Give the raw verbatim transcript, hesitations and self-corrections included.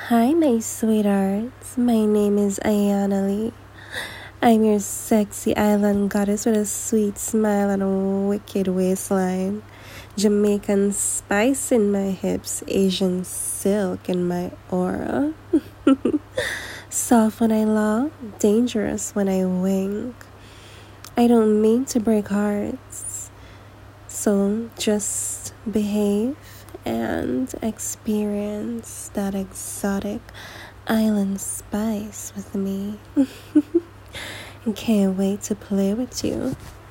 Hi, my sweethearts. My name is Ayana Lee. I'm your sexy island goddess with a sweet smile and a wicked waistline. Jamaican spice in my hips, Asian silk in my aura. Soft when I love, dangerous when I wink. I don't mean to break hearts, so just behave and experience that exotic island spice with me. Can't wait to play with you.